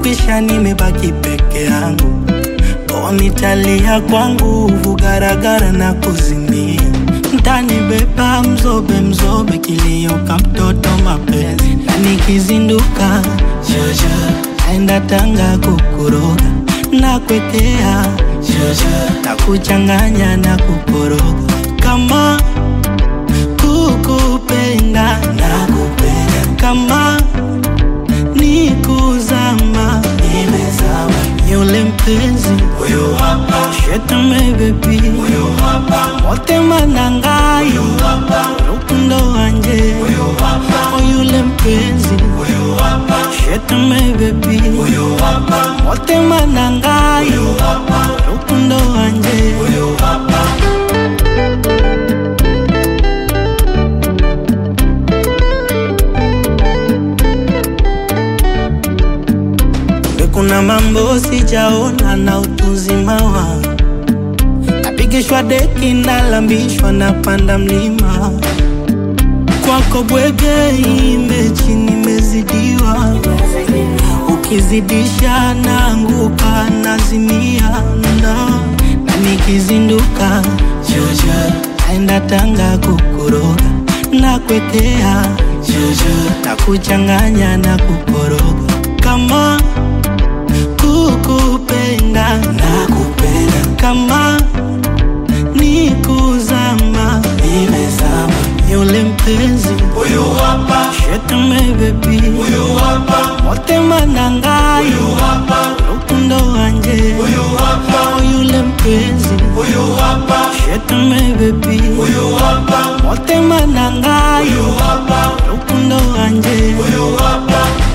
imekwisha nimebaki peke yangu. Nitalia kwa nguvu garagara na kuzimia. Mtanibeba mzobe mzobe kilio ka mtoto mapenzi. Na nikizinduka jojo naenda Tanga kukuroga na kwekea jojo na kuchanganya na kukoroga. Kama kukupenda na kupenda, kama ni kuzama nimezama. Yule mpenzi uyu hapa, shetame baby uyu hapa, motema nangai uyu hapa, rukundo wanje uyu hapa. Yule mpenzi uyu hapa, shetame baby uyu hapa, motema nangai uyu hapa, rukundo wanje uyu hapa. Kuna mambo sijaona na utuzima wangu. Napigishwa deki nalambishwa na panda mlima. Kwako bwege imbechi nimezidiwa. Ukizidisha naanguka nazimia. Na nikizinduka jojo naenda Tanga kukuroga na kwekea jojo na kuchanganya na kukoroga. Kama kukupenda na kupenda, kama ni kuzama nimezama. Yule mpenzi uyu hapa, shetame baby uyu hapa, motema nangai uyu hapa, rukundo wanje uyu hapa. Yule mpenzi uyu hapa, shetame baby uyu hapa, motema nangai uyu hapa, rukundo wanje uyu hapa.